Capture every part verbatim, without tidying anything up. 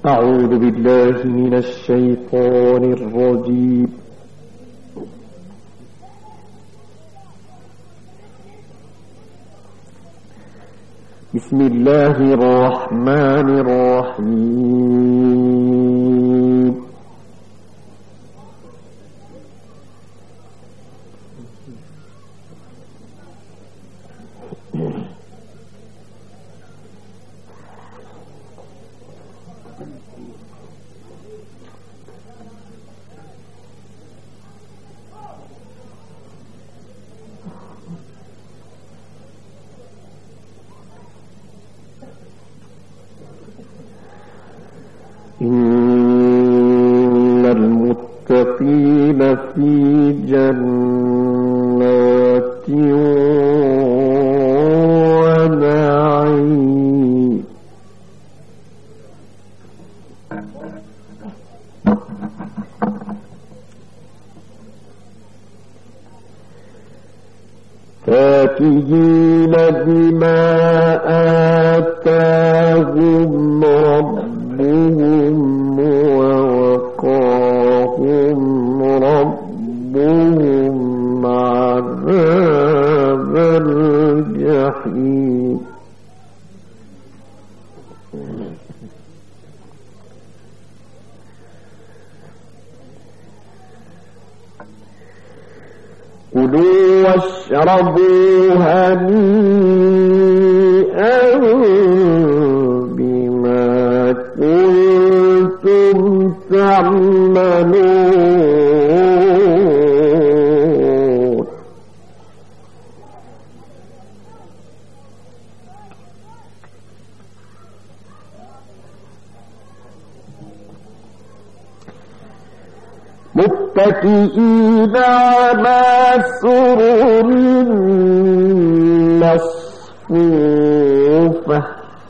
أعوذ بالله من الشيطان الرجيم. بسم الله الرحمن الرحيم. إن المتقين في جنات ونعيم. فاكهين بما آتاهم ربهم ووقاهم ربهم عذاب الجحيم. كلوا واشربوا هنيئا بما كنتم تعملون. متكئين على سرر مصفوفة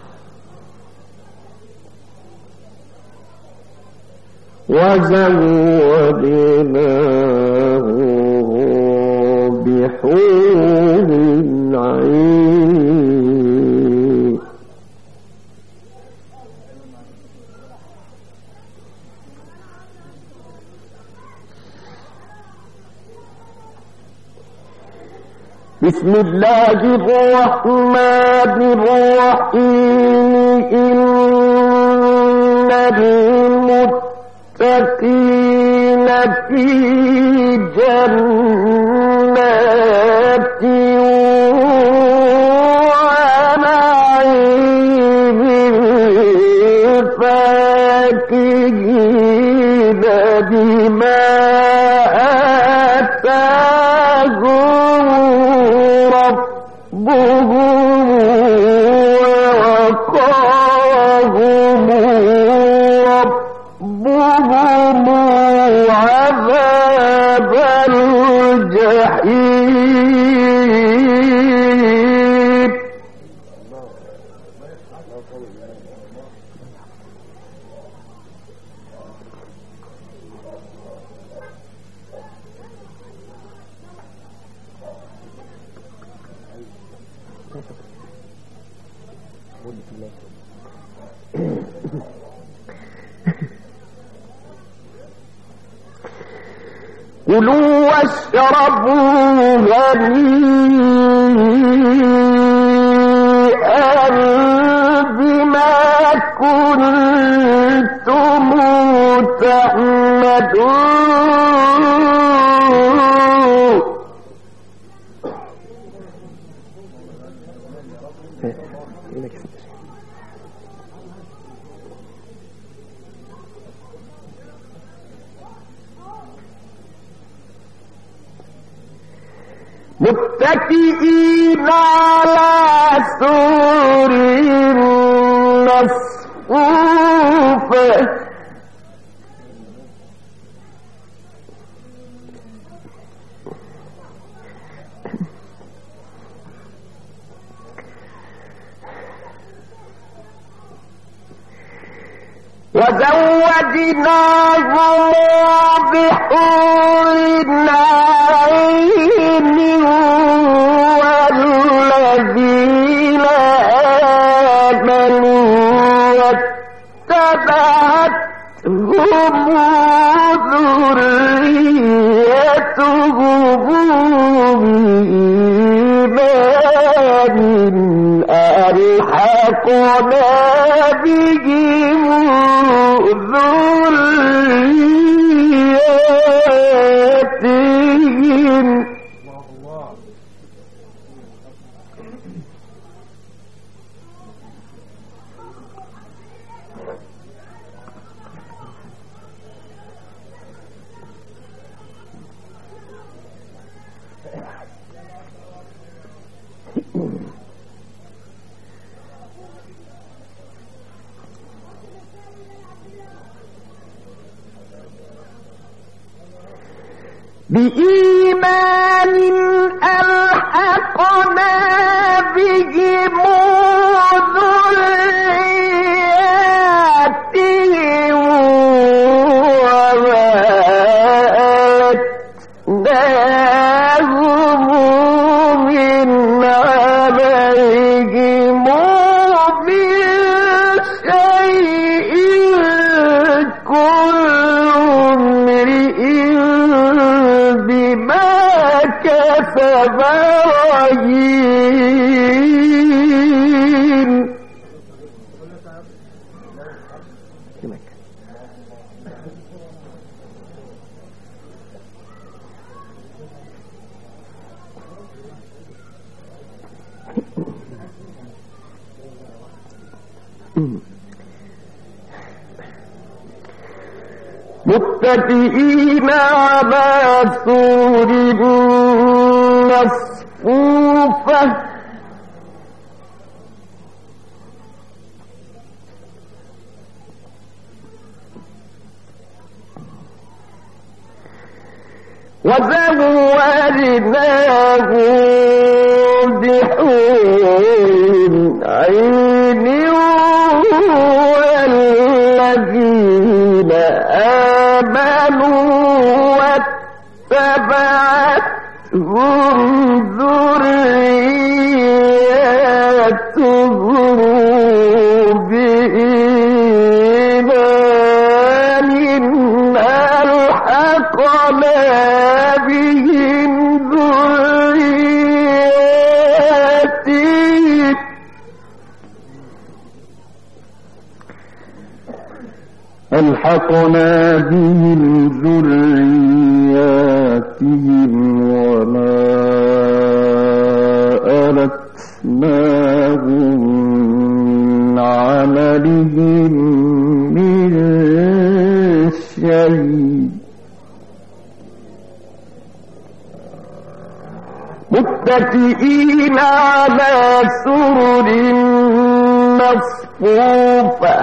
وزودناهم بحور عين. بسم الله الرحمن الرحيم. إن المتقين في جنات ونعيم فاكهين بما آتاهم ربهم ووقاهم ربهم عذاب الجحيم. كلوا واشربوا هنيئا بما كنتم تعملون. متكئين على سرر مصفوفة وزودناهم بحور عين والذين آمنوا واتبعوا ألحقنا بهم ذرياتهم بإيمان ألحقنا بهم ذرياتهم وما ألتناهم من عليهم من شيء كل امرئ بما كسب رهين. متكئين على سرر مصفوفة وزوجناهم بحور عين والذين آمنوا واتبعتهم ذريتهم بإيمان ألحقنا بهم ذريتهم ألحقنا بهم ذرياتهم وما ألتناهم من عملهم من شيء متكئين على سرر مصفوفة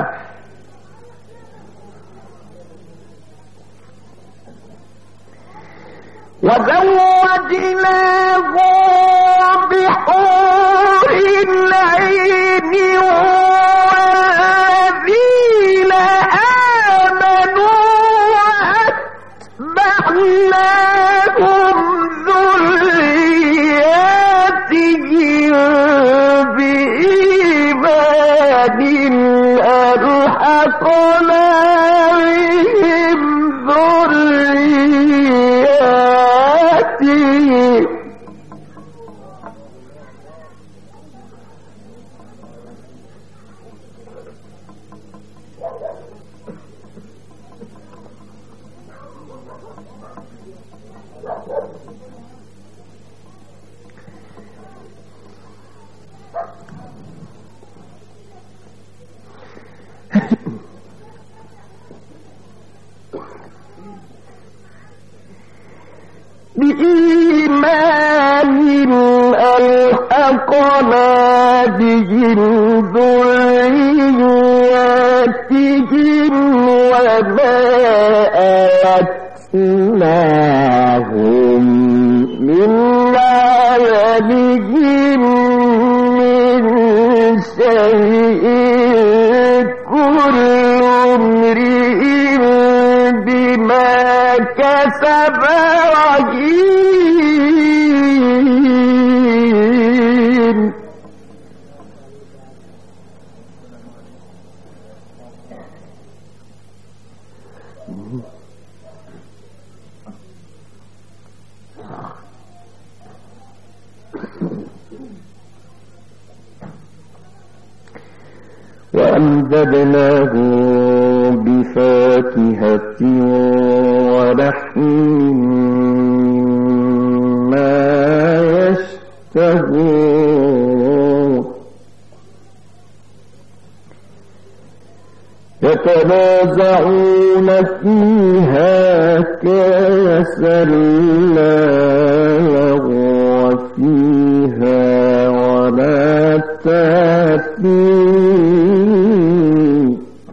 وزوجناهم بحور عين والذين آمنوا وأتبعناهم ذرياتهم بإيمان ألحقنا بهم ذرياتهم بإيمان ألحقنا بهم ذرياتهم وما ألتناهم من عملهم من شيء كل امرئ بما كسب رهين. وأمددناه بفاكهة ولحم مما يشتهون يتنازعون فيها كأسا لا لغو فيها ولا تأثيم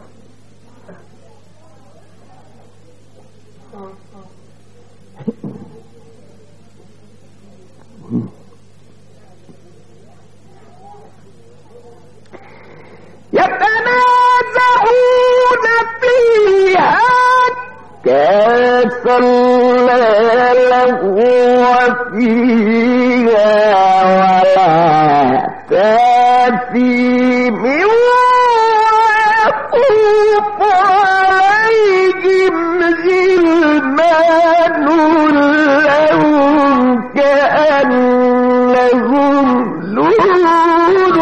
يتنازعون فيها كأسا لا لغو فيها ولا تأثيم ويطوف عليهم غلمان لهم كأنهم لؤلؤ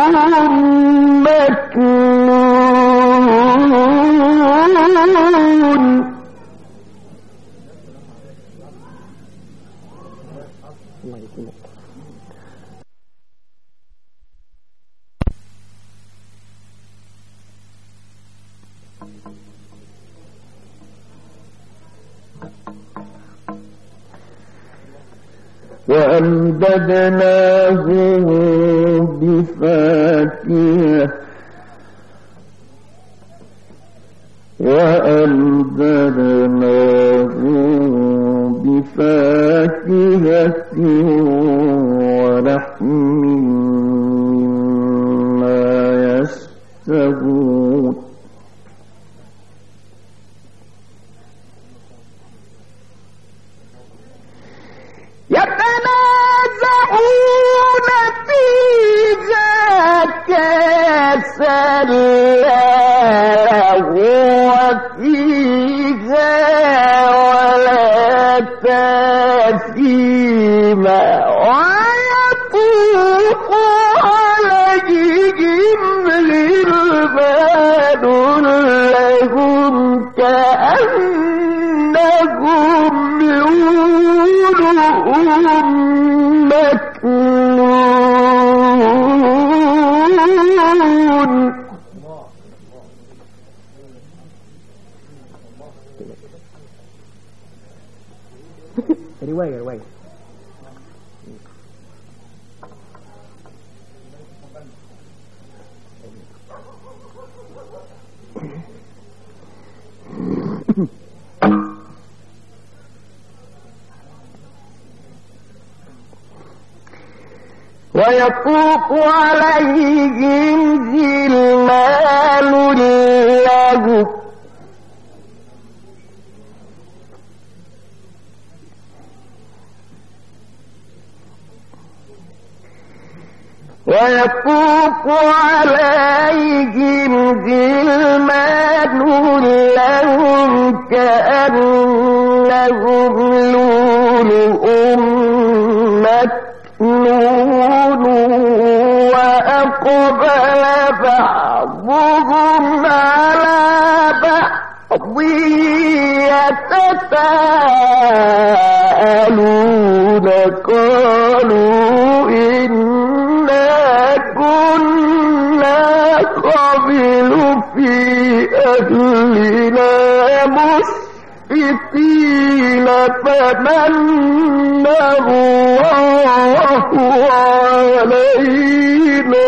مكنون وأمددناه بفاكهة وأمددناه بفاكهة ولحم مما يشتهون يتنازعون فيها كأسا لا لغو فيها ولا تأثيم ويطوف عليهم غلمان لهم كأنهم لؤلؤ مكنون رواية رواية ويطوف عليهم غلمان لهم ويطوف عليهم غلمان لهم كأنهم لؤلؤ مكنون وأقبل بعضهم على بعض يتساءلون قالوا إنا كنا قبل في أهلنا مشفقين فمن الله علينا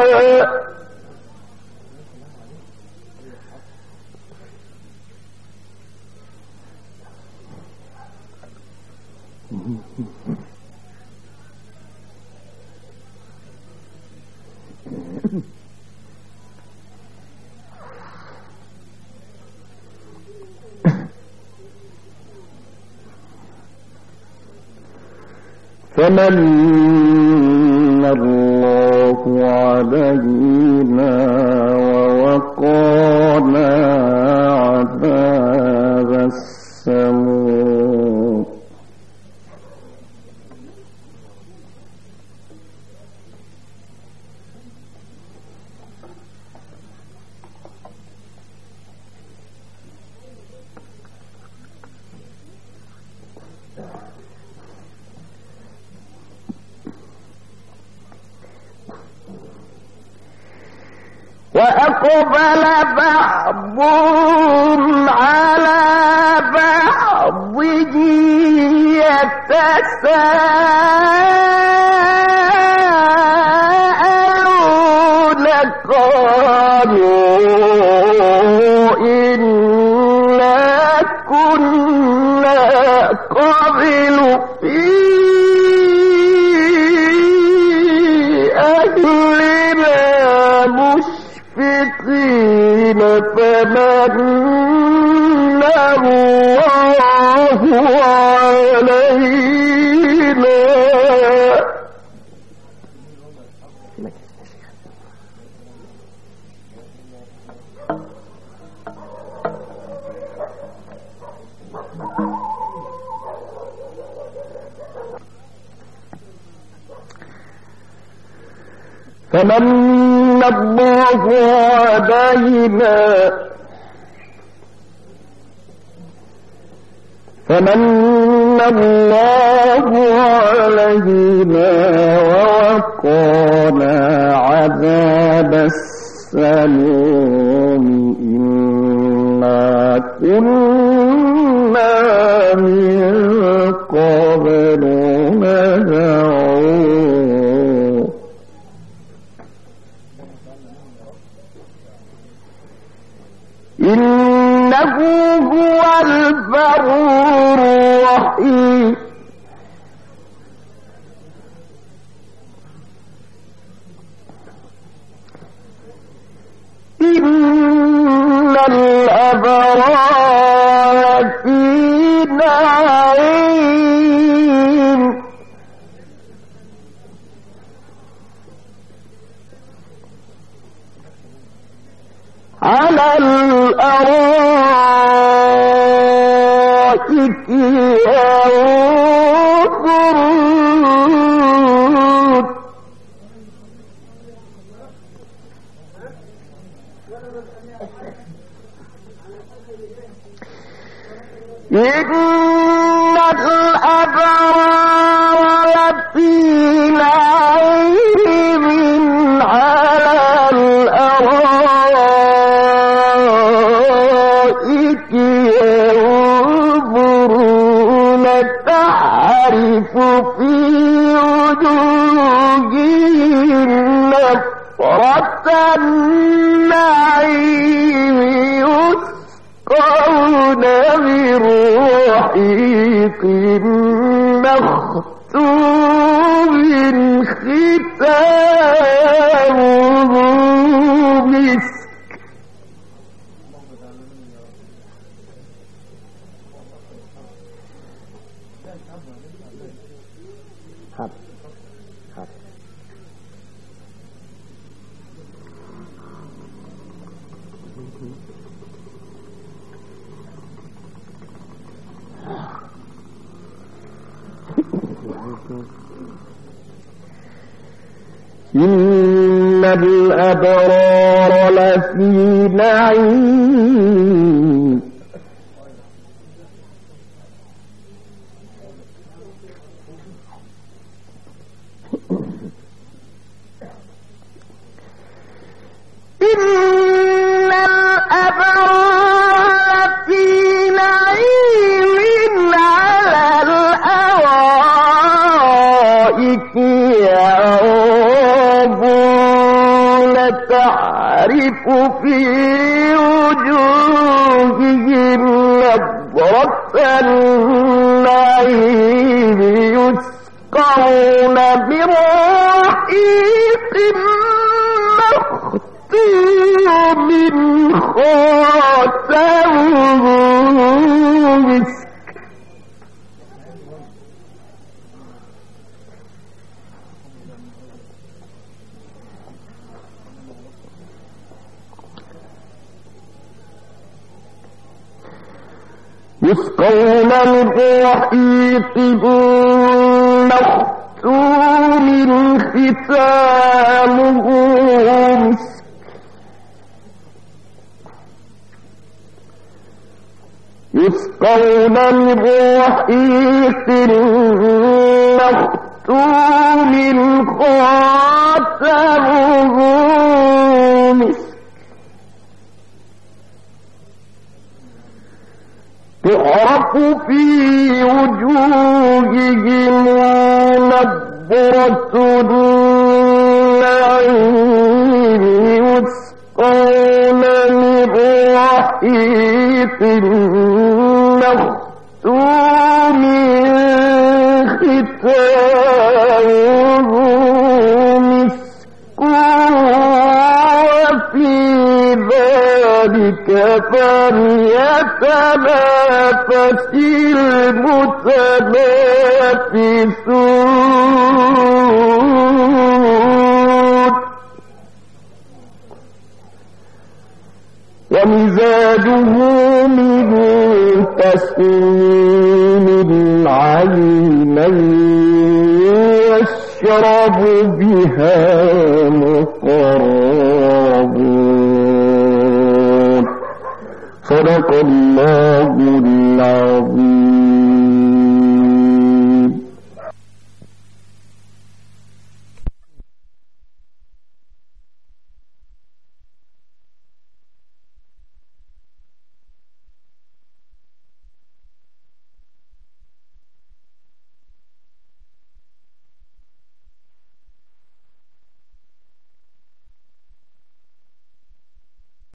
فمن الله علينا ووقانا عذاب السموم وأقبل بعضهم على بعض يتساءلون قالوا إنا كنا قبل في أهلنا مشفقين فمن الله علينا. فمن الله علينا فمن الله علينا ووقانا عذاب السموم إنا كنا من قبل ندعوه إنه هو البر الرحيم. إن الأبرار في نعيم على الأرائك ينظرون إن الأبرار لفي نعيم على الأرائك ينظرون تعرف في وجوههم نضرة النعيم يسقون من رحيق مختوم ختامه مسك إن الأبرار لفي نعيم إن الأبرار لفي نعيم على الأرائك ينظرون تعرف في وجوههم نضرة النعيم يسقون من رحيق مختوم خاتمه مسك يسقون من رحيق مختوم ختامه مسك يسقون من رحيق مختوم خاتمه مسك تعرف في وجوههم نضرة النعيم يسقون من رحيق مختوم ختامه مسك وفي ذلك فليتنافس المتنافسون ومزاجه من تسنيم عينا يشرب بها مقربون. صدق الله العظيم.